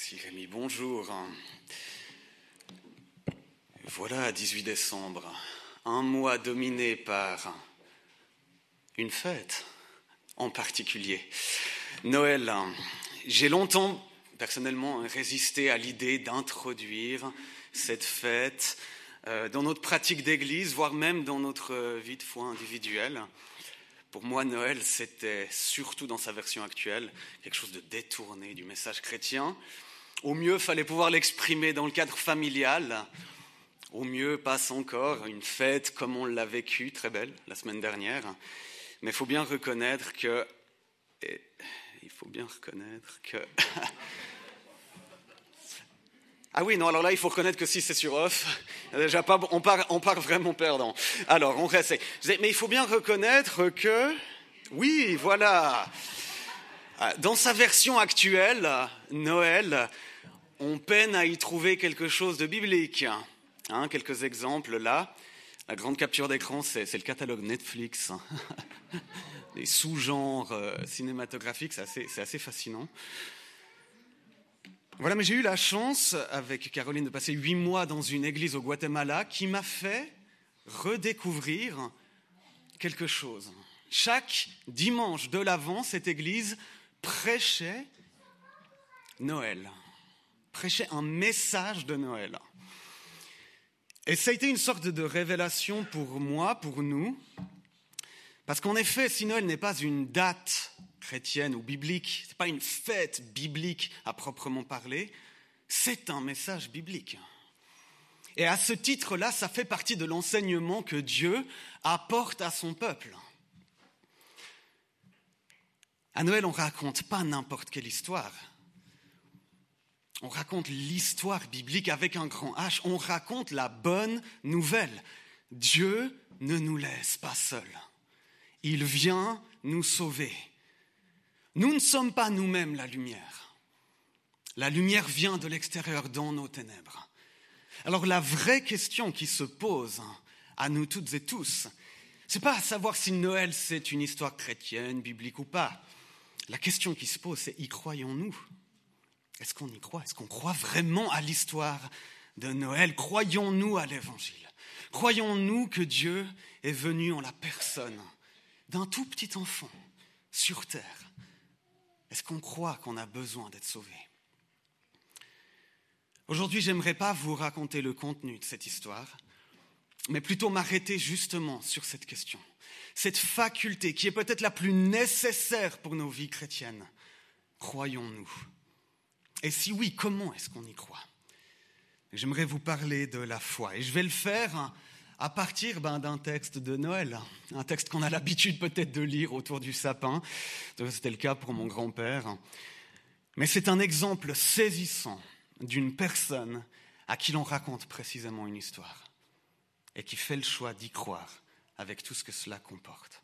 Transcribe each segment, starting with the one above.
Merci Rémi, bonjour. Voilà, 18 décembre, un mois dominé par une fête en particulier, Noël. J'ai longtemps, personnellement, résisté à l'idée d'introduire cette fête dans notre pratique d'église, voire même dans notre vie de foi individuelle. Pour moi, Noël, c'était, surtout dans sa version actuelle, quelque chose de détourné du message chrétien. Au mieux, il fallait pouvoir l'exprimer dans le cadre familial. Au mieux, passe encore une fête comme on l'a vécu, très belle, la semaine dernière. Mais il faut bien reconnaître que... Ah oui, non, alors là, il faut reconnaître que si c'est sur off, déjà pas, on part vraiment perdant. Alors, on réessaye. Mais il faut bien reconnaître que, oui, voilà, dans sa version actuelle, Noël, on peine à y trouver quelque chose de biblique. Quelques exemples là. La grande capture d'écran, c'est le catalogue Netflix. Les sous-genres cinématographiques, c'est assez fascinant. Voilà, mais j'ai eu la chance, avec Caroline, de passer 8 mois dans une église au Guatemala qui m'a fait redécouvrir quelque chose. Chaque dimanche de l'Avent, cette église prêchait Noël, prêchait un message de Noël. Et ça a été une sorte de révélation pour moi, pour nous, parce qu'en effet, si Noël n'est pas une date chrétienne ou biblique, ce n'est pas une fête biblique à proprement parler, c'est un message biblique. Et à ce titre-là, ça fait partie de l'enseignement que Dieu apporte à son peuple. À Noël, on ne raconte pas n'importe quelle histoire. On raconte l'histoire biblique avec un grand H. On raconte la bonne nouvelle. Dieu ne nous laisse pas seuls. Il vient nous sauver. Nous ne sommes pas nous-mêmes la lumière. La lumière vient de l'extérieur dans nos ténèbres. Alors la vraie question qui se pose à nous toutes et tous, c'est pas à savoir si Noël c'est une histoire chrétienne, biblique ou pas. La question qui se pose, c'est y croyons-nous ? Est-ce qu'on y croit ? Est-ce qu'on croit vraiment à l'histoire de Noël ? Croyons-nous à l'Évangile ? Croyons-nous que Dieu est venu en la personne d'un tout petit enfant sur terre ? Est-ce qu'on croit qu'on a besoin d'être sauvé ? Aujourd'hui, j'aimerais pas vous raconter le contenu de cette histoire, mais plutôt m'arrêter justement sur cette question. Cette faculté qui est peut-être la plus nécessaire pour nos vies chrétiennes. Croyons-nous ? Et si oui, comment est-ce qu'on y croit ? J'aimerais vous parler de la foi. Et je vais le faire à partir d'un texte de Noël. Un texte qu'on a l'habitude peut-être de lire autour du sapin. C'était le cas pour mon grand-père. Mais c'est un exemple saisissant d'une personne à qui l'on raconte précisément une histoire. Et qui fait le choix d'y croire avec tout ce que cela comporte.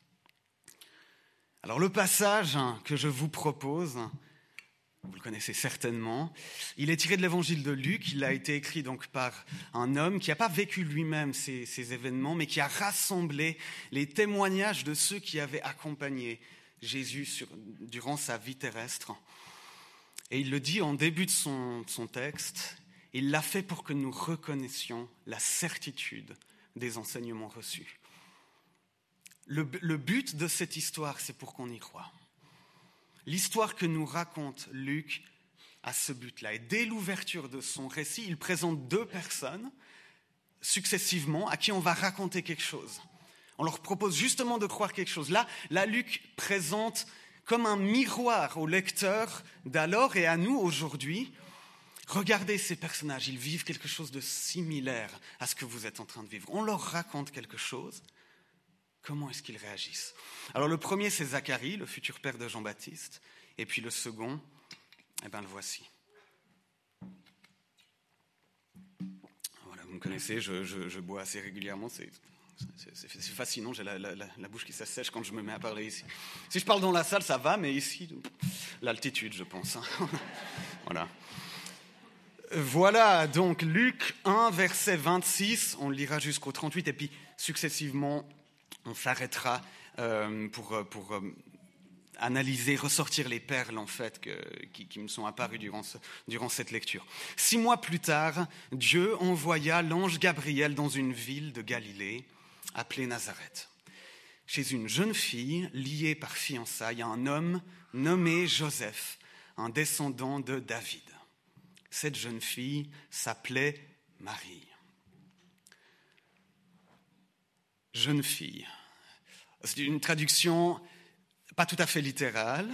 Alors le passage que je vous propose... Vous le connaissez certainement. Il est tiré de l'évangile de Luc. Il a été écrit donc par un homme qui n'a pas vécu lui-même ces événements, mais qui a rassemblé les témoignages de ceux qui avaient accompagné Jésus durant sa vie terrestre. Et il le dit en début de son texte. Il l'a fait pour que nous reconnaissions la certitude des enseignements reçus. Le but de cette histoire, c'est pour qu'on y croie. L'histoire que nous raconte Luc a ce but-là. Et dès l'ouverture de son récit, il présente 2 personnes, successivement, à qui on va raconter quelque chose. On leur propose justement de croire quelque chose. Là, Luc présente comme un miroir au lecteur d'alors et à nous aujourd'hui. Regardez ces personnages, ils vivent quelque chose de similaire à ce que vous êtes en train de vivre. On leur raconte quelque chose. Comment est-ce qu'ils réagissent ? Alors le premier, c'est Zacharie, le futur père de Jean-Baptiste. Et puis le second, le voici. Voilà, vous me connaissez, je bois assez régulièrement. C'est fascinant, j'ai la bouche qui s'assèche quand je me mets à parler ici. Si je parle dans la salle, ça va, mais ici, l'altitude, je pense. Voilà. Voilà, donc Luc 1, verset 26, on le lira jusqu'au 38, et puis successivement... On s'arrêtera pour analyser, ressortir les perles en fait qui me sont apparues durant cette lecture. 6 mois plus tard, Dieu envoya l'ange Gabriel dans une ville de Galilée appelée Nazareth. Chez une jeune fille liée par fiançailles à un homme nommé Joseph, un descendant de David. Cette jeune fille s'appelait Marie. Jeune fille. C'est une traduction pas tout à fait littérale.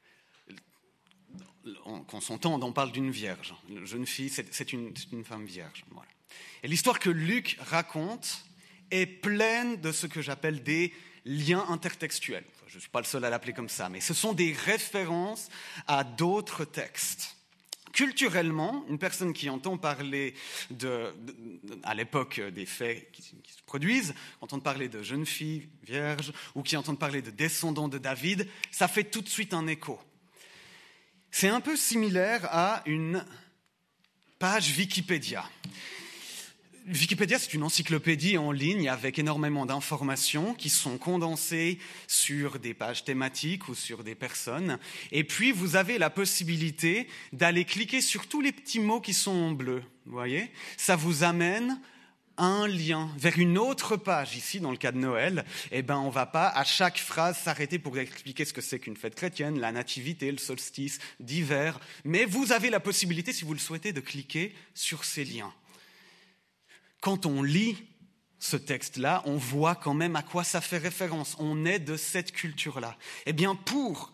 Qu'on s'entende, on parle d'une vierge. Une jeune fille, c'est une femme vierge. Voilà. Et l'histoire que Luc raconte est pleine de ce que j'appelle des liens intertextuels. Je ne suis pas le seul à l'appeler comme ça, mais ce sont des références à d'autres textes. Culturellement, une personne qui entend parler à l'époque des faits qui se produisent, entend parler de jeunes filles vierges ou qui entend parler de descendants de David, ça fait tout de suite un écho. C'est un peu similaire à une page Wikipédia. Wikipédia, c'est une encyclopédie en ligne avec énormément d'informations qui sont condensées sur des pages thématiques ou sur des personnes. Et puis, vous avez la possibilité d'aller cliquer sur tous les petits mots qui sont en bleu. Vous voyez ? Ça vous amène un lien vers une autre page. Ici, dans le cas de Noël, on ne va pas à chaque phrase s'arrêter pour expliquer ce que c'est qu'une fête chrétienne, la nativité, le solstice d'hiver. Mais vous avez la possibilité, si vous le souhaitez, de cliquer sur ces liens. Quand on lit ce texte-là, on voit quand même à quoi ça fait référence. On est de cette culture-là. Eh bien, pour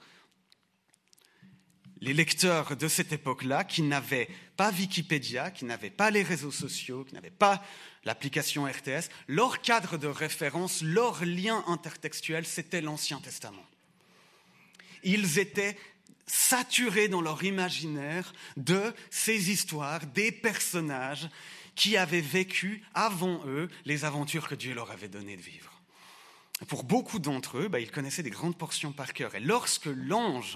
les lecteurs de cette époque-là, qui n'avaient pas Wikipédia, qui n'avaient pas les réseaux sociaux, qui n'avaient pas l'application RTS, leur cadre de référence, leur lien intertextuel, c'était l'Ancien Testament. Ils étaient saturés dans leur imaginaire de ces histoires, des personnages qui avaient vécu avant eux les aventures que Dieu leur avait donné de vivre. Pour beaucoup d'entre eux, ils connaissaient des grandes portions par cœur. Et lorsqu'il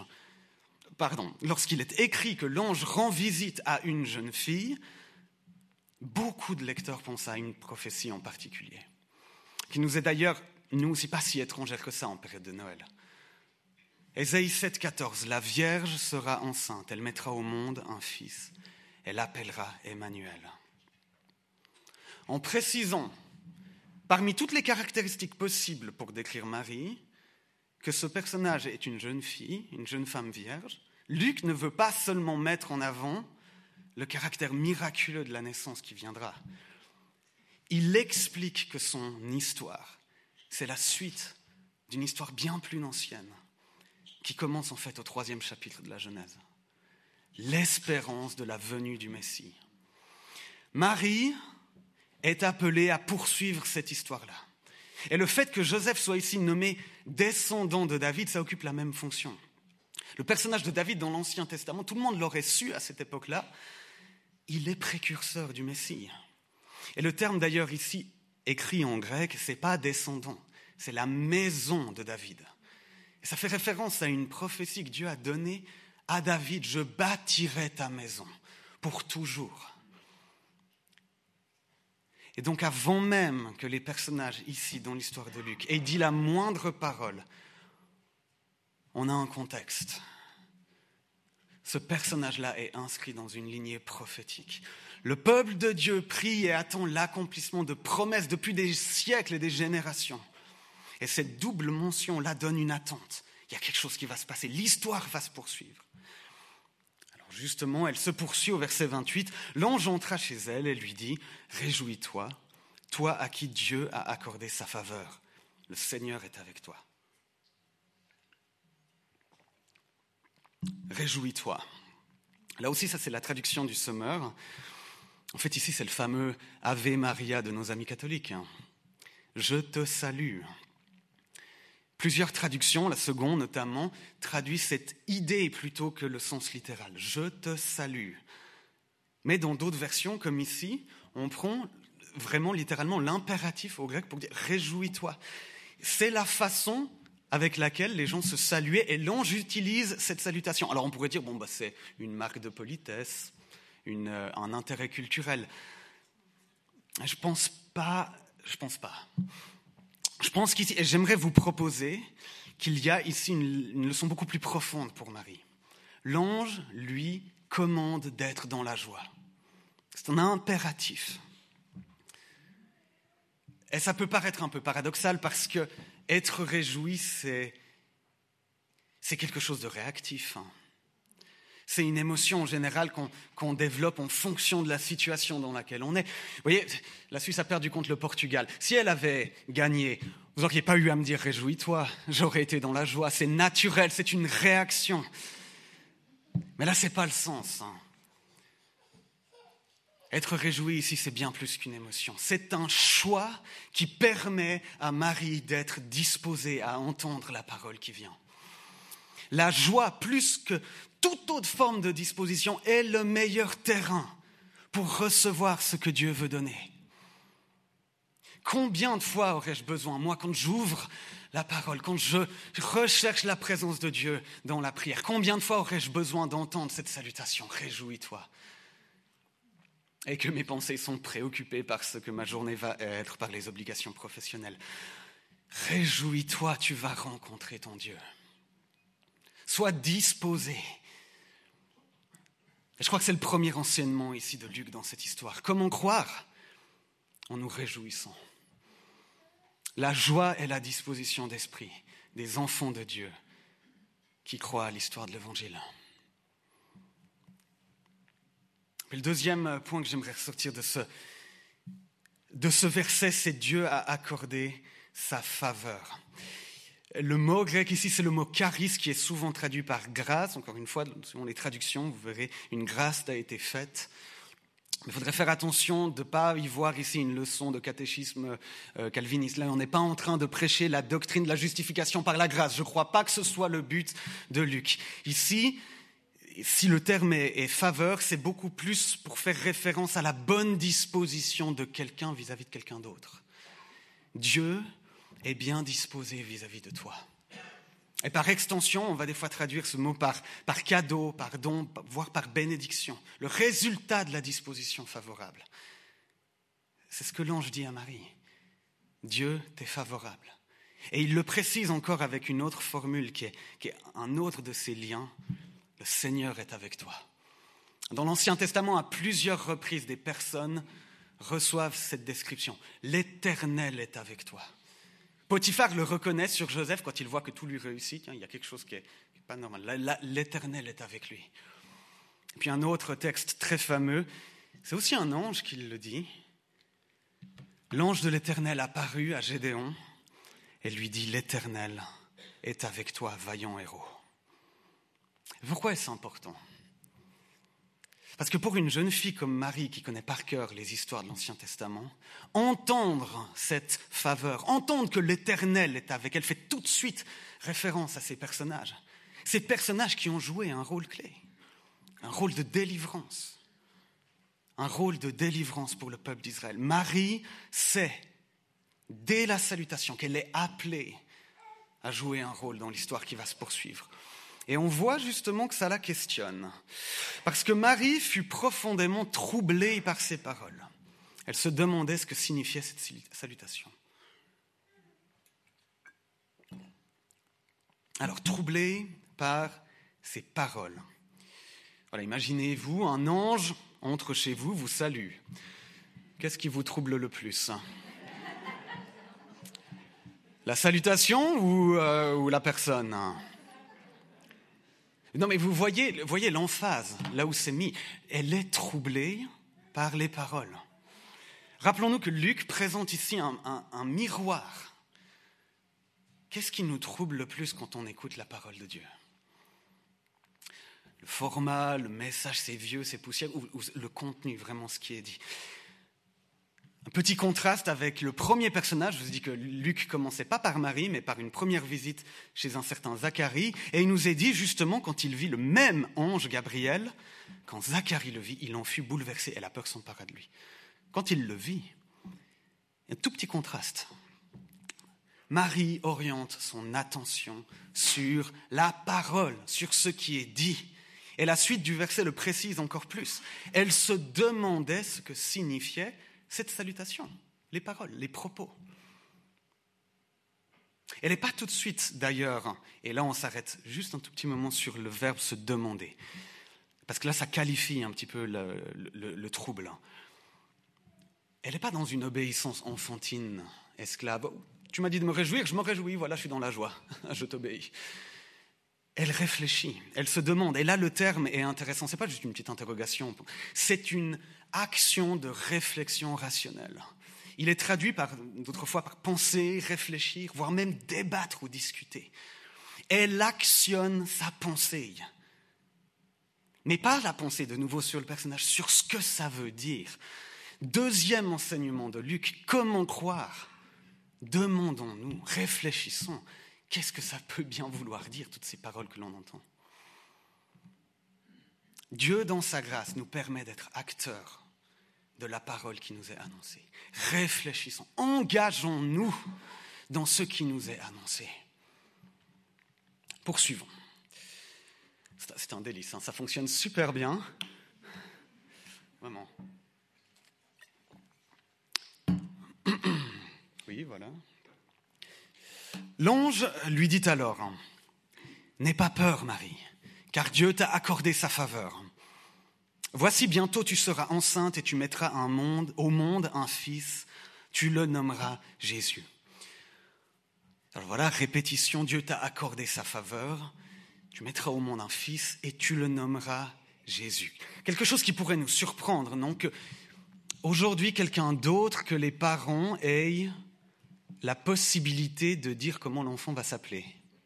est écrit que l'ange rend visite à une jeune fille, beaucoup de lecteurs pensent à une prophétie en particulier, qui nous est d'ailleurs, nous aussi, pas si étrangère que ça en période de Noël. Ésaïe 7,14, la Vierge sera enceinte, elle mettra au monde un fils, elle l'appellera Emmanuel. En précisant, parmi toutes les caractéristiques possibles pour décrire Marie, que ce personnage est une jeune fille, une jeune femme vierge, Luc ne veut pas seulement mettre en avant le caractère miraculeux de la naissance qui viendra. Il explique que son histoire, c'est la suite d'une histoire bien plus ancienne, qui commence en fait au 3e chapitre de la Genèse. L'espérance de la venue du Messie. Marie est appelée à poursuivre cette histoire-là. Et le fait que Joseph soit ici nommé descendant de David, ça occupe la même fonction. Le personnage de David dans l'Ancien Testament, tout le monde l'aurait su à cette époque-là, il est précurseur du Messie. Et le terme d'ailleurs ici écrit en grec, c'est pas descendant, c'est la maison de David. Et ça fait référence à une prophétie que Dieu a donnée à David, je bâtirai ta maison pour toujours. Et donc avant même que les personnages ici dans l'histoire de Luc aient dit la moindre parole, on a un contexte. Ce personnage-là est inscrit dans une lignée prophétique. Le peuple de Dieu prie et attend l'accomplissement de promesses depuis des siècles et des générations. Et cette double mention-là donne une attente. Il y a quelque chose qui va se passer. L'histoire va se poursuivre. Alors justement, elle se poursuit au verset 28. L'ange entra chez elle et lui dit « Réjouis-toi, toi à qui Dieu a accordé sa faveur. Le Seigneur est avec toi. » Réjouis-toi. Là aussi, ça c'est la traduction du Semeur. En fait, ici, c'est le fameux Ave Maria de nos amis catholiques. Je te salue. Plusieurs traductions, la seconde notamment, traduit cette idée plutôt que le sens littéral. Je te salue. Mais dans d'autres versions, comme ici, on prend vraiment littéralement l'impératif au grec pour dire réjouis-toi. C'est la façon avec laquelle les gens se saluaient et l'ange utilise cette salutation. Alors on pourrait dire, c'est une marque de politesse, un intérêt culturel. Je pense qu'ici, et j'aimerais vous proposer qu'il y a ici une leçon beaucoup plus profonde pour Marie. L'ange, lui, commande d'être dans la joie. C'est un impératif. Et ça peut paraître un peu paradoxal parce que être réjoui, c'est quelque chose de réactif. C'est une émotion en général qu'on développe en fonction de la situation dans laquelle on est. Vous voyez, la Suisse a perdu contre le Portugal. Si elle avait gagné, vous n'auriez pas eu à me dire « réjouis-toi », j'aurais été dans la joie. C'est naturel, c'est une réaction. Mais là, ce n'est pas le sens. Être réjoui ici, c'est bien plus qu'une émotion. C'est un choix qui permet à Marie d'être disposée à entendre la parole qui vient. La joie, plus que toute autre forme de disposition, est le meilleur terrain pour recevoir ce que Dieu veut donner. Combien de fois aurais-je besoin, moi, quand j'ouvre la parole, quand je recherche la présence de Dieu dans la prière, combien de fois aurais-je besoin d'entendre cette salutation « Réjouis-toi » et que mes pensées sont préoccupées par ce que ma journée va être, par les obligations professionnelles. Réjouis-toi, tu vas rencontrer ton Dieu. Sois disposé. Et je crois que c'est le premier enseignement ici de Luc dans cette histoire. Comment croire ? En nous réjouissant. La joie est la disposition d'esprit des enfants de Dieu qui croient à l'histoire de l'Évangile. Et le deuxième point que j'aimerais ressortir de ce verset, c'est Dieu a accordé sa faveur. Le mot grec ici, c'est le mot charis qui est souvent traduit par grâce. Encore une fois, selon les traductions, vous verrez, une grâce a été faite. Il faudrait faire attention de ne pas y voir ici une leçon de catéchisme calviniste. Là, on n'est pas en train de prêcher la doctrine de la justification par la grâce. Je ne crois pas que ce soit le but de Luc. Ici, si le terme est faveur, c'est beaucoup plus pour faire référence à la bonne disposition de quelqu'un vis-à-vis de quelqu'un d'autre. Dieu est bien disposé vis-à-vis de toi. Et par extension, on va des fois traduire ce mot par cadeau, par don, voire par bénédiction. Le résultat de la disposition favorable. C'est ce que l'ange dit à Marie. Dieu t'est favorable. Et il le précise encore avec une autre formule qui est un autre de ces liens. Le Seigneur est avec toi. Dans l'Ancien Testament, à plusieurs reprises, des personnes reçoivent cette description. L'Éternel est avec toi. Potiphar le reconnaît sur Joseph quand il voit que tout lui réussit. Tiens, il y a quelque chose qui n'est pas normal. Là, l'Éternel est avec lui. Et puis un autre texte très fameux, c'est aussi un ange qui le dit. L'ange de l'Éternel apparut à Gédéon et lui dit « L'Éternel est avec toi, vaillant héros ». Pourquoi est-ce important ? Parce que pour une jeune fille comme Marie, qui connaît par cœur les histoires de l'Ancien Testament, entendre cette faveur, entendre que l'Éternel est avec elle, fait tout de suite référence à ces personnages qui ont joué un rôle clé, un rôle de délivrance pour le peuple d'Israël. Marie sait, dès la salutation, qu'elle est appelée à jouer un rôle dans l'histoire qui va se poursuivre. Et on voit justement que ça la questionne. Parce que Marie fut profondément troublée par ces paroles. Elle se demandait ce que signifiait cette salutation. Alors, troublée par ces paroles. Voilà, imaginez-vous, un ange entre chez vous, vous salue. Qu'est-ce qui vous trouble le plus ? La salutation ou la personne ? Non, mais vous voyez l'emphase, là où c'est mis. Elle est troublée par les paroles. Rappelons-nous que Luc présente ici un miroir. Qu'est-ce qui nous trouble le plus quand on écoute la parole de Dieu ? Le format, le message, c'est vieux, c'est poussière, ou le contenu, vraiment ce qui est dit. Un petit contraste avec le premier personnage. Je vous dis que Luc commençait pas par Marie, mais par une première visite chez un certain Zacharie. Et il nous est dit justement, quand il vit le même ange Gabriel, quand Zacharie le vit, il en fut bouleversé et la peur s'empara de lui. Quand il le vit, il y a un tout petit contraste. Marie oriente son attention sur la parole, sur ce qui est dit. Et la suite du verset le précise encore plus. Elle se demandait ce que signifiait cette salutation, les paroles, les propos. Elle n'est pas tout de suite d'ailleurs, et là on s'arrête juste un tout petit moment sur le verbe se demander, parce que là ça qualifie un petit peu le trouble. Elle n'est pas dans une obéissance enfantine, esclave. Tu m'as dit de me réjouir, je me réjouis, voilà, je suis dans la joie, je t'obéis. Elle réfléchit, elle se demande, et là le terme est intéressant, ce n'est pas juste une petite interrogation, c'est une action de réflexion rationnelle. Il est traduit d'autres fois par penser, réfléchir, voire même débattre ou discuter. Elle actionne sa pensée, mais pas la pensée de nouveau sur le personnage, sur ce que ça veut dire. Deuxième enseignement de Luc, comment croire ? Demandons-nous, réfléchissons. Qu'est-ce que ça peut bien vouloir dire, toutes ces paroles que l'on entend ? Dieu, dans sa grâce, nous permet d'être acteurs de la parole qui nous est annoncée. Réfléchissons, engageons-nous dans ce qui nous est annoncé. Poursuivons. C'est un délice, ça fonctionne super bien. Vraiment. Oui, voilà. L'ange lui dit alors, « N'aie pas peur, Marie, car Dieu t'a accordé sa faveur. Voici, bientôt tu seras enceinte et tu mettras au monde un fils, tu le nommeras Jésus. » Alors voilà, répétition, Dieu t'a accordé sa faveur, tu mettras au monde un fils et tu le nommeras Jésus. Quelque chose qui pourrait nous surprendre, non ? Que aujourd'hui, quelqu'un d'autre que les parents ait la possibilité de dire comment l'enfant va s'appeler.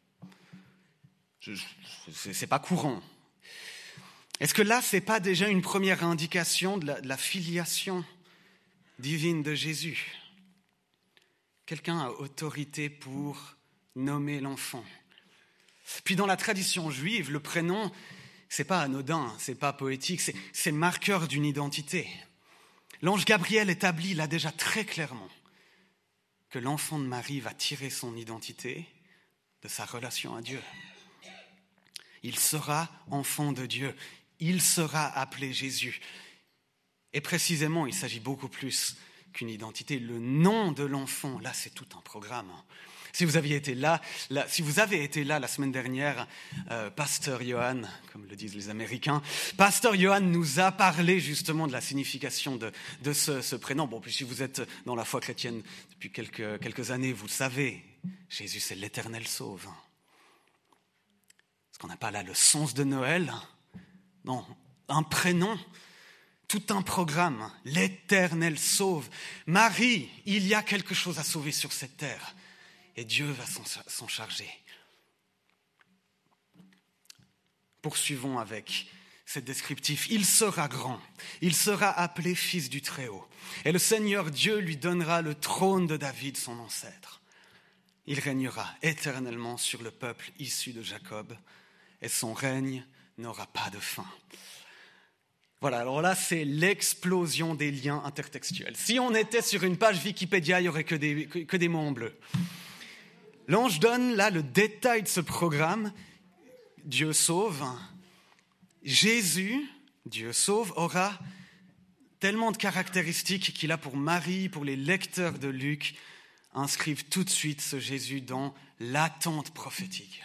C'est pas courant. Est-ce que là, c'est pas déjà une première indication de la filiation divine de Jésus ? Quelqu'un a autorité pour nommer l'enfant. Puis dans la tradition juive, le prénom, c'est pas anodin, c'est pas poétique, c'est marqueur d'une identité. L'ange Gabriel établit là déjà très clairement que l'enfant de Marie va tirer son identité de sa relation à Dieu. Il sera enfant de Dieu, il sera appelé Jésus. Et précisément, il s'agit beaucoup plus qu'une identité. Le nom de l'enfant, là, c'est tout un programme. Si vous avez été là la semaine dernière, Pasteur Johan, comme le disent les Américains, Pasteur Johan nous a parlé justement de la signification de ce prénom. Bon, puis si vous êtes dans la foi chrétienne depuis quelques années, vous le savez, Jésus c'est l'Éternel sauve. Est-ce qu'on n'a pas là le sens de Noël ? Non, un prénom, tout un programme, l'Éternel sauve. Marie, il y a quelque chose à sauver sur cette terre. Et Dieu va s'en charger. Poursuivons avec ce descriptif. Il sera grand, il sera appelé fils du Très-Haut. Et le Seigneur Dieu lui donnera le trône de David, son ancêtre. Il régnera éternellement sur le peuple issu de Jacob, et son règne n'aura pas de fin. Voilà, alors là, c'est l'explosion des liens intertextuels. Si on était sur une page Wikipédia, il n'y aurait que des mots en bleu. L'ange donne là le détail de ce programme. Dieu sauve. Jésus, Dieu sauve, aura tellement de caractéristiques qu'il a pour Marie, pour les lecteurs de Luc, inscrivent tout de suite ce Jésus dans l'attente prophétique.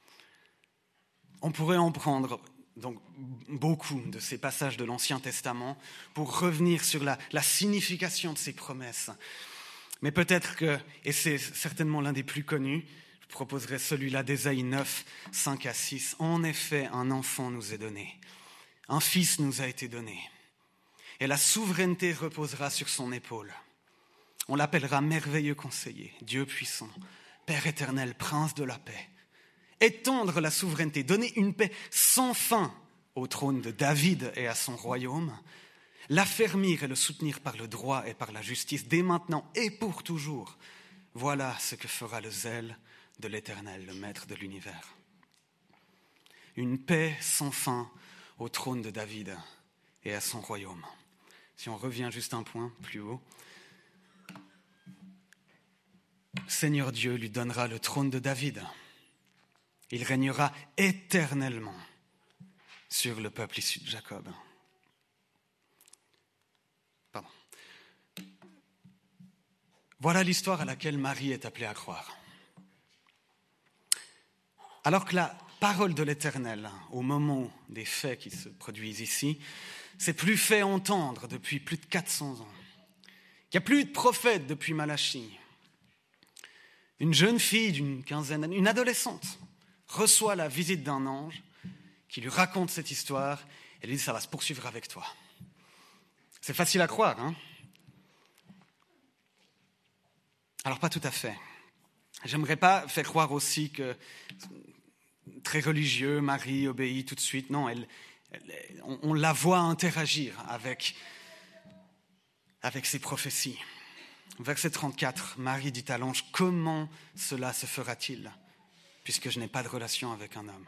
On pourrait en prendre donc beaucoup de ces passages de l'Ancien Testament pour revenir sur la signification de ces promesses. Mais peut-être que, et c'est certainement l'un des plus connus, je proposerai celui-là d'Ésaïe 9, 5 à 6. En effet, un enfant nous est donné, un fils nous a été donné, et la souveraineté reposera sur son épaule. On l'appellera merveilleux conseiller, Dieu puissant, Père éternel, prince de la paix. Étendre la souveraineté, donner une paix sans fin au trône de David et à son royaume, l'affermir et le soutenir par le droit et par la justice, dès maintenant et pour toujours. Voilà ce que fera le zèle de l'Éternel, le Maître de l'univers. Une paix sans fin au trône de David et à son royaume. Si on revient juste un point plus haut, Seigneur Dieu lui donnera le trône de David. Il régnera éternellement sur le peuple issu de Jacob. Pardon. Voilà l'histoire à laquelle Marie est appelée à croire. Alors que la parole de l'Éternel, au moment des faits qui se produisent ici, s'est plus fait entendre depuis plus de 400 ans. Il n'y a plus de prophète depuis Malachie. Une jeune fille d'une quinzaine d'années, une adolescente, reçoit la visite d'un ange qui lui raconte cette histoire et lui dit « ça va se poursuivre avec toi ». C'est facile à croire, hein? Alors pas tout à fait. J'aimerais pas faire croire aussi que très religieux, Marie obéit tout de suite. Non, on la voit interagir avec ses prophéties. Verset 34, Marie dit à l'ange, « Comment cela se fera-t-il, puisque je n'ai pas de relation avec un homme ?»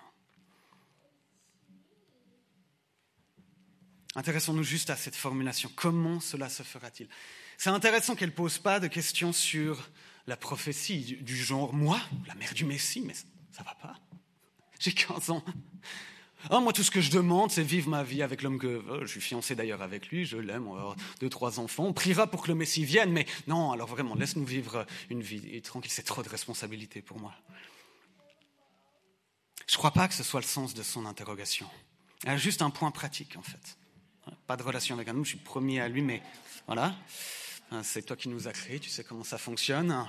Intéressons-nous juste à cette formulation. Comment cela se fera-t-il? C'est intéressant qu'elle ne pose pas de questions sur la prophétie du genre « Moi, la mère du Messie, mais ça va pas. J'ai 15 ans. Oh, moi, tout ce que je demande, c'est vivre ma vie avec l'homme que... je suis fiancé d'ailleurs avec lui, je l'aime, on va avoir 2-3 enfants. On priera pour que le Messie vienne, mais non, alors vraiment, laisse-nous vivre une vie tranquille, c'est trop de responsabilité pour moi. » Je ne crois pas que ce soit le sens de son interrogation. Elle a juste un point pratique, en fait. Pas de relation avec un homme, je suis promis à lui, mais voilà. C'est toi qui nous as créés, tu sais comment ça fonctionne.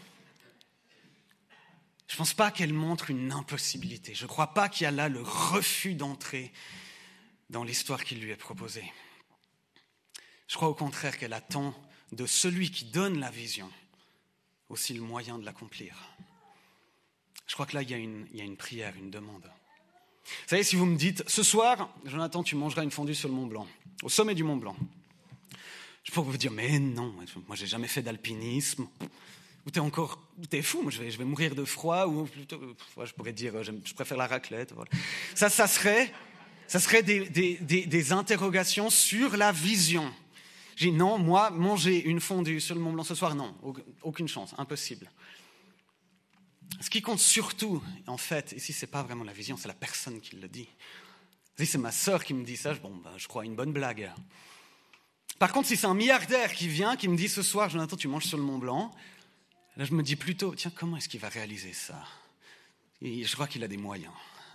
Je ne pense pas qu'elle montre une impossibilité. Je ne crois pas qu'il y a là le refus d'entrer dans l'histoire qui lui est proposée. Je crois au contraire qu'elle attend de celui qui donne la vision aussi le moyen de l'accomplir. Je crois que là, il y a une prière, une demande. Vous savez, si vous me dites, ce soir, Jonathan, tu mangeras une fondue sur le Mont Blanc, au sommet du Mont Blanc. Je pourrais vous dire, mais non, moi, j'ai jamais fait d'alpinisme. Ou t'es fou, moi, je vais mourir de froid, ou plutôt, je pourrais dire, je préfère la raclette. Voilà. Ça serait des interrogations sur la vision. J'ai dit, non, moi, manger une fondue sur le Mont Blanc ce soir, non, aucune chance, impossible. Ce qui compte surtout, en fait, ici, c'est pas vraiment la vision, c'est la personne qui le dit. Si c'est ma sœur qui me dit ça, je crois une bonne blague. Par contre, si c'est un milliardaire qui vient, qui me dit ce soir, Jonathan, tu manges sur le Mont Blanc, là, je me dis plutôt, tiens, comment est-ce qu'il va réaliser ça? Et je crois qu'il a des moyens.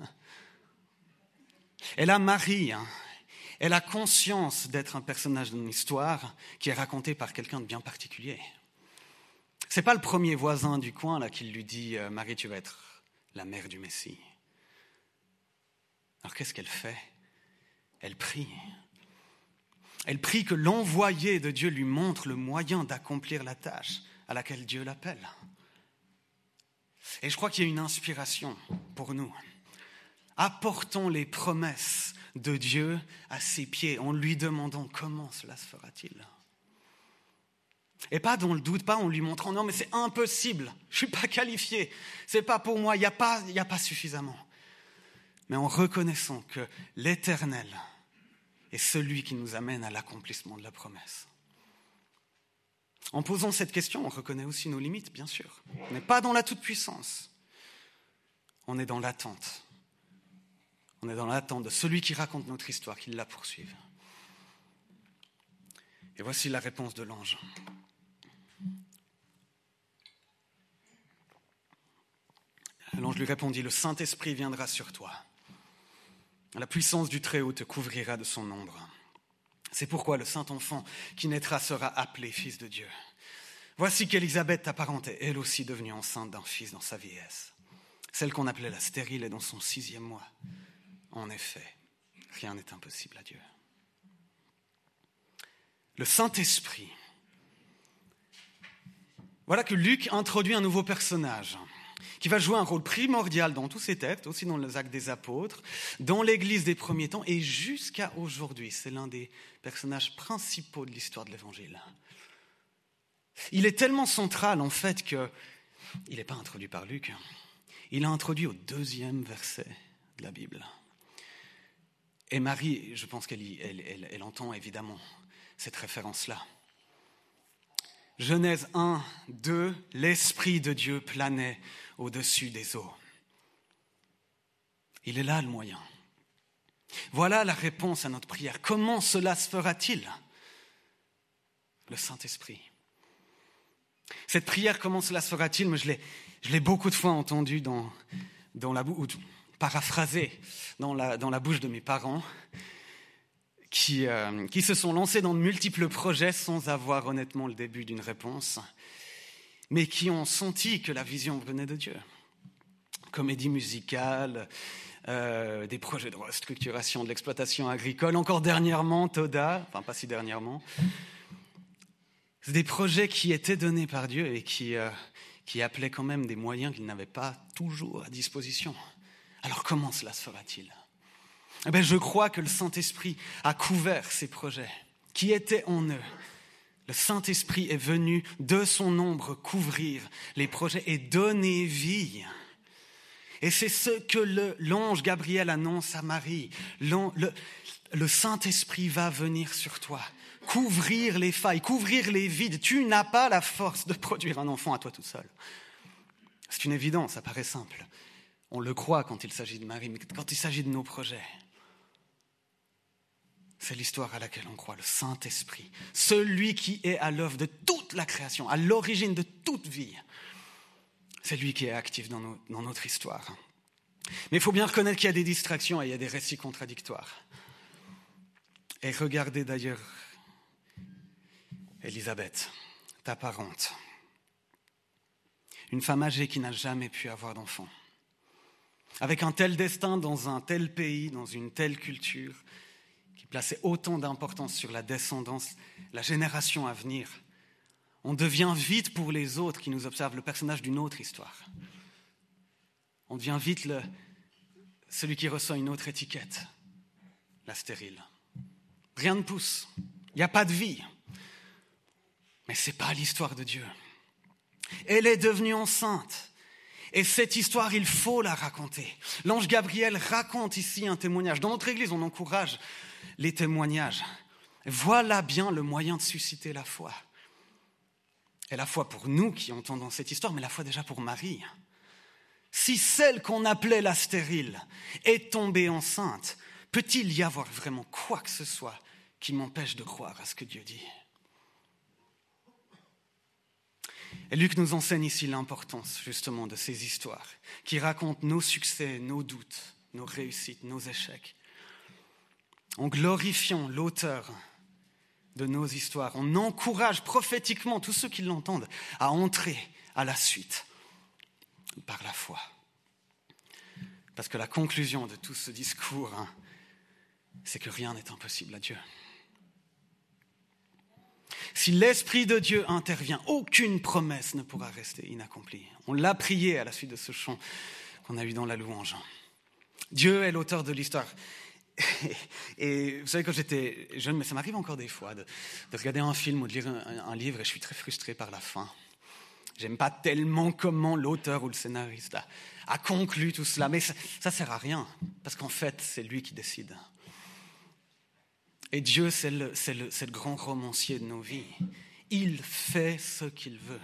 Et là, Marie, elle a conscience d'être un personnage d'une histoire qui est racontée par quelqu'un de bien particulier. C'est pas le premier voisin du coin là qui lui dit « Marie, tu vas être la mère du Messie ». Alors qu'est-ce qu'elle fait? Elle prie. Elle prie que l'envoyé de Dieu lui montre le moyen d'accomplir la tâche à laquelle Dieu l'appelle. Et je crois qu'il y a une inspiration pour nous. Apportons les promesses de Dieu à ses pieds en lui demandant comment cela se fera-t-il. Et pas dans le doute, pas en lui montrant non mais c'est impossible, je suis pas qualifié, c'est pas pour moi, il y a pas suffisamment. Mais en reconnaissant que l'Éternel est celui qui nous amène à l'accomplissement de la promesse. En posant cette question, on reconnaît aussi nos limites, bien sûr. On n'est pas dans la toute-puissance. On est dans l'attente. On est dans l'attente de celui qui raconte notre histoire, qui la poursuive. Et voici la réponse de l'ange. L'ange lui répondit, « Le Saint-Esprit viendra sur toi. La puissance du Très-Haut te couvrira de son ombre. C'est pourquoi le Saint-Enfant qui naîtra sera appelé Fils de Dieu. Voici qu'Élisabeth, ta parente, est elle aussi devenue enceinte d'un fils dans sa vieillesse. Celle qu'on appelait la stérile est dans son 6e mois. En effet, rien n'est impossible à Dieu. » Le Saint-Esprit. Voilà que Luc introduit un nouveau personnage qui va jouer un rôle primordial dans tous ces textes, aussi dans les Actes des Apôtres, dans l'Église des premiers temps et jusqu'à aujourd'hui. C'est l'un des personnages principaux de l'histoire de l'Évangile. Il est tellement central en fait qu'il n'est pas introduit par Luc. Il est introduit au 2e verset de la Bible. Et Marie, je pense qu'elle entend évidemment cette référence-là. Genèse 1, 2, l'Esprit de Dieu planait au-dessus des eaux. Il est là le moyen. Voilà la réponse à notre prière. Comment cela se fera-t-il? Le Saint-Esprit. Cette prière, comment cela se fera-t-il? Mais je l'ai beaucoup de fois entendue dans ou paraphrasé dans la bouche de mes parents, qui se sont lancés dans de multiples projets sans avoir honnêtement le début d'une réponse, mais qui ont senti que la vision venait de Dieu. Comédie musicale, des projets de restructuration de l'exploitation agricole, encore dernièrement, Toda, enfin pas si dernièrement. C'est des projets qui étaient donnés par Dieu et qui appelaient quand même des moyens qu'ils n'avaient pas toujours à disposition. Alors comment cela se fera-t-il ? Eh bien, je crois que le Saint-Esprit a couvert ces projets qui étaient en eux. Le Saint-Esprit est venu de son ombre couvrir les projets et donner vie. Et c'est ce que l'ange Gabriel annonce à Marie. Le Saint-Esprit va venir sur toi, couvrir les failles, couvrir les vides. Tu n'as pas la force de produire un enfant à toi tout seul. C'est une évidence, ça paraît simple. On le croit quand il s'agit de Marie, mais quand il s'agit de nos projets, c'est l'histoire à laquelle on croit, le Saint-Esprit, celui qui est à l'œuvre de toute la création, à l'origine de toute vie. C'est lui qui est actif dans notre histoire. Mais il faut bien reconnaître qu'il y a des distractions et il y a des récits contradictoires. Et regardez d'ailleurs Élisabeth, ta parente, une femme âgée qui n'a jamais pu avoir d'enfant, avec un tel destin dans un tel pays, dans une telle culture, qui plaçait autant d'importance sur la descendance, la génération à venir. On devient vite pour les autres qui nous observent le personnage d'une autre histoire. On devient vite celui qui reçoit une autre étiquette, la stérile. Rien ne pousse, il n'y a pas de vie. Mais ce n'est pas l'histoire de Dieu. Elle est devenue enceinte. Et cette histoire, il faut la raconter. L'ange Gabriel raconte ici un témoignage. Dans notre Église, on encourage les témoignages. Voilà bien le moyen de susciter la foi. Et la foi pour nous qui entendons cette histoire, mais la foi déjà pour Marie. Si celle qu'on appelait la stérile est tombée enceinte, peut-il y avoir vraiment quoi que ce soit qui m'empêche de croire à ce que Dieu dit ? Et Luc nous enseigne ici l'importance justement de ces histoires qui racontent nos succès, nos doutes, nos réussites, nos échecs. En glorifiant l'auteur de nos histoires, on encourage prophétiquement tous ceux qui l'entendent à entrer à la suite par la foi. Parce que la conclusion de tout ce discours, c'est que rien n'est impossible à Dieu. Si l'Esprit de Dieu intervient, aucune promesse ne pourra rester inaccomplie. On l'a prié à la suite de ce chant qu'on a eu dans la louange. Dieu est l'auteur de l'histoire. Et vous savez, quand j'étais jeune, mais ça m'arrive encore des fois, de regarder un film ou de lire un livre et je suis très frustré par la fin. J'aime pas tellement comment l'auteur ou le scénariste a conclu tout cela, mais ça sert à rien, parce qu'en fait, c'est lui qui décide. Et Dieu, c'est le grand romancier de nos vies. Il fait ce qu'il veut.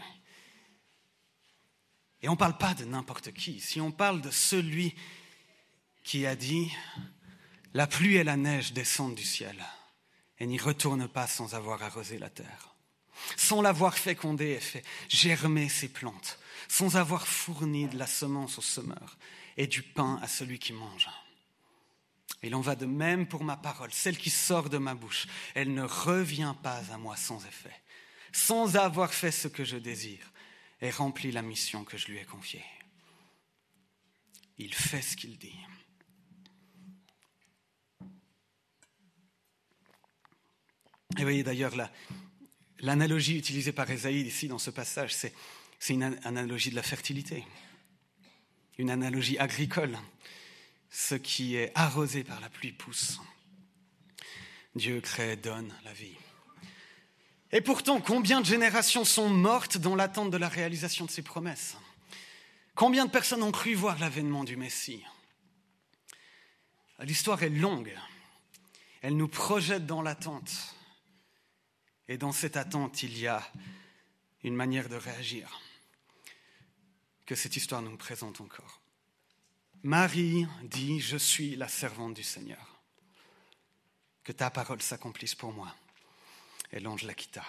Et on ne parle pas de n'importe qui. Si on parle de celui qui a dit « La pluie et la neige descendent du ciel et n'y retournent pas sans avoir arrosé la terre, sans l'avoir fécondée et fait germer ses plantes, sans avoir fourni de la semence au semeur et du pain à celui qui mange. » Il en va de même pour ma parole, celle qui sort de ma bouche. Elle ne revient pas à moi sans effet, sans avoir fait ce que je désire et rempli la mission que je lui ai confiée. Il fait ce qu'il dit. Et voyez d'ailleurs l'analogie utilisée par Ésaïe ici dans ce passage, c'est une analogie de la fertilité, une analogie agricole. Ce qui est arrosé par la pluie pousse. Dieu crée, donne la vie. Et pourtant, combien de générations sont mortes dans l'attente de la réalisation de ces promesses ? Combien de personnes ont cru voir l'avènement du Messie ? L'histoire est longue. Elle nous projette dans l'attente. Et dans cette attente, il y a une manière de réagir que cette histoire nous présente encore. Marie dit « Je suis la servante du Seigneur. Que ta parole s'accomplisse pour moi. » Et l'ange la quitta.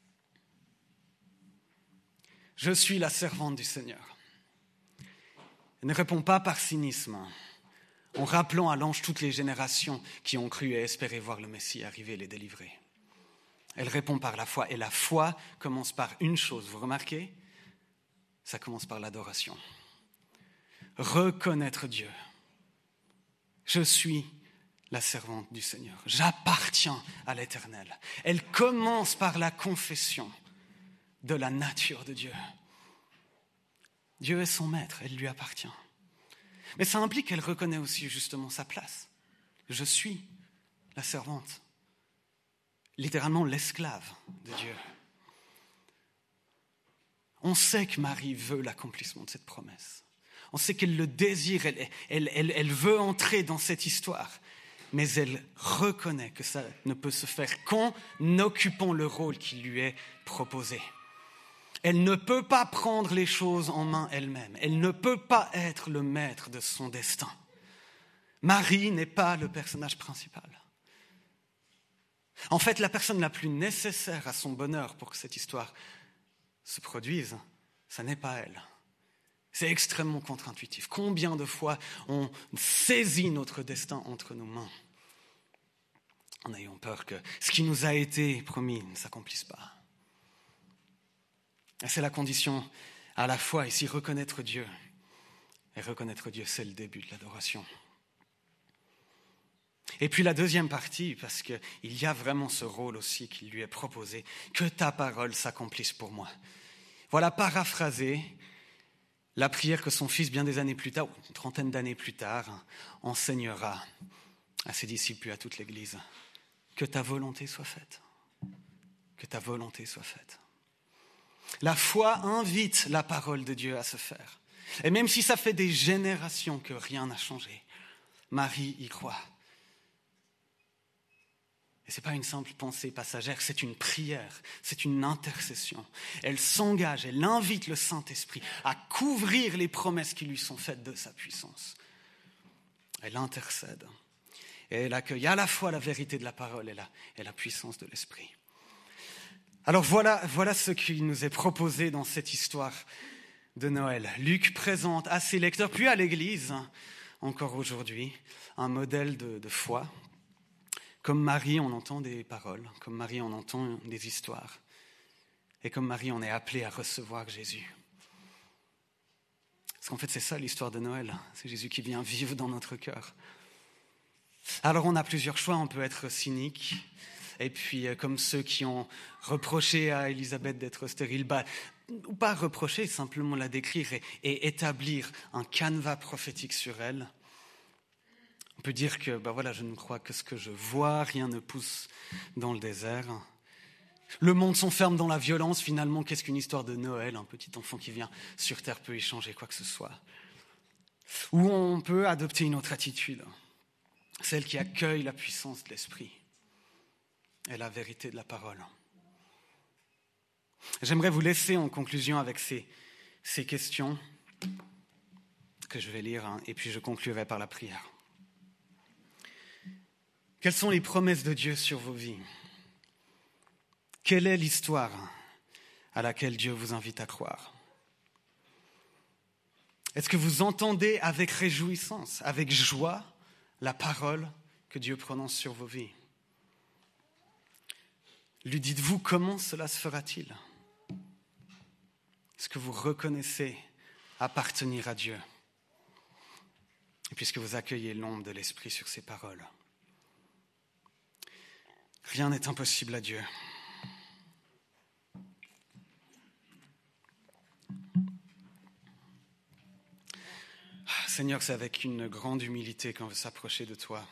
Je suis la servante du Seigneur. Elle ne répond pas par cynisme, en rappelant à l'ange toutes les générations qui ont cru et espéré voir le Messie arriver et les délivrer. Elle répond par la foi. Et la foi commence par une chose, vous remarquez ? Ça commence par l'adoration. Reconnaître Dieu. Je suis la servante du Seigneur. J'appartiens à l'Éternel. Elle commence par la confession de la nature de Dieu. Dieu est son maître, elle lui appartient. Mais ça implique qu'elle reconnaît aussi justement sa place. Je suis la servante, littéralement l'esclave de Dieu. On sait que Marie veut l'accomplissement de cette promesse. On sait qu'elle le désire, elle veut entrer dans cette histoire. Mais elle reconnaît que ça ne peut se faire qu'en occupant le rôle qui lui est proposé. Elle ne peut pas prendre les choses en main elle-même. Elle ne peut pas être le maître de son destin. Marie n'est pas le personnage principal. En fait, la personne la plus nécessaire à son bonheur pour que cette histoire se produise, ça n'est pas elle. C'est extrêmement contre-intuitif. Combien de fois on saisit notre destin entre nos mains en ayant peur que ce qui nous a été promis ne s'accomplisse pas. Et c'est la condition à la fois ici, reconnaître Dieu. Et reconnaître Dieu, c'est le début de l'adoration. Et puis la deuxième partie, parce qu'il y a vraiment ce rôle aussi qui lui est proposé, que ta parole s'accomplisse pour moi. Voilà paraphrasé la prière que son fils, bien des années plus tard, une trentaine d'années plus tard, enseignera à ses disciples puis à toute l'Église. Que ta volonté soit faite. Que ta volonté soit faite. La foi invite la parole de Dieu à se faire. Et même si ça fait des générations que rien n'a changé, Marie y croit. Et ce n'est pas une simple pensée passagère, c'est une prière, c'est une intercession. Elle s'engage, elle invite le Saint-Esprit à couvrir les promesses qui lui sont faites de sa puissance. Elle intercède et elle accueille à la fois la vérité de la parole et la puissance de l'Esprit. Alors voilà ce qui nous est proposé dans cette histoire de Noël. Luc présente à ses lecteurs, puis à l'Église, encore aujourd'hui, un modèle de foi. Comme Marie, on entend des paroles, comme Marie, on entend des histoires. Et comme Marie, on est appelé à recevoir Jésus. Parce qu'en fait, c'est ça l'histoire de Noël. C'est Jésus qui vient vivre dans notre cœur. Alors on a plusieurs choix, on peut être cynique. Et puis, comme ceux qui ont reproché à Élisabeth d'être stérile, ou pas reprocher, simplement la décrire et établir un canevas prophétique sur elle. On peut dire que, je ne crois que ce que je vois, rien ne pousse dans le désert. Le monde s'enferme dans la violence, finalement, qu'est-ce qu'une histoire de Noël ? Un petit enfant qui vient sur terre peut y changer quoi que ce soit. Ou on peut adopter une autre attitude, celle qui accueille la puissance de l'Esprit et la vérité de la parole. J'aimerais vous laisser en conclusion avec ces questions que je vais lire, et puis je conclurai par la prière. Quelles sont les promesses de Dieu sur vos vies ? Quelle est l'histoire à laquelle Dieu vous invite à croire ? Est-ce que vous entendez avec réjouissance, avec joie, la parole que Dieu prononce sur vos vies ? Lui dites-vous comment cela se fera-t-il ? Est-ce que vous reconnaissez appartenir à Dieu ? Et puisque vous accueillez l'ombre de l'Esprit sur ces paroles. Rien n'est impossible à Dieu. Seigneur, c'est avec une grande humilité qu'on veut s'approcher de toi.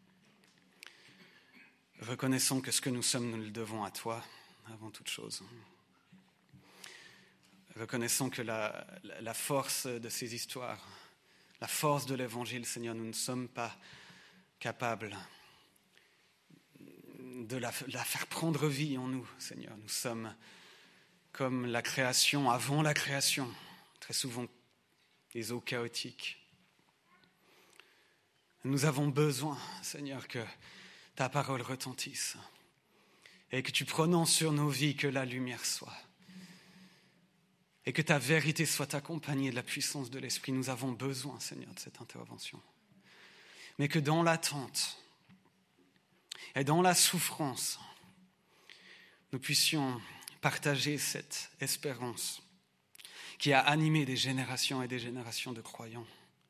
Reconnaissons que ce que nous sommes, nous le devons à toi, avant toute chose. Reconnaissons que la force de ces histoires, la force de l'Évangile, Seigneur, nous ne sommes pas capables de la faire prendre vie en nous, Seigneur. Nous sommes comme la création, avant la création, très souvent des eaux chaotiques. Nous avons besoin, Seigneur, que ta parole retentisse et que tu prononces sur nos vies que la lumière soit. et que ta vérité soit accompagnée de la puissance de l'Esprit. Nous avons besoin, Seigneur, de cette intervention. Mais que dans l'attente et dans la souffrance, nous puissions partager cette espérance qui a animé des générations et des générations de croyants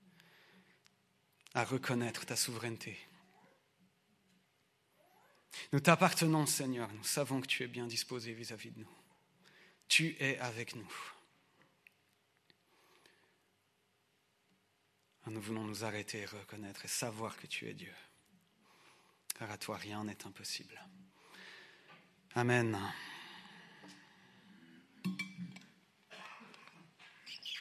à reconnaître ta souveraineté. Nous t'appartenons, Seigneur, nous savons que tu es bien disposé vis-à-vis de nous. Tu es avec nous. Nous voulons nous arrêter et reconnaître et savoir que tu es Dieu. Car à toi, rien n'est impossible. Amen.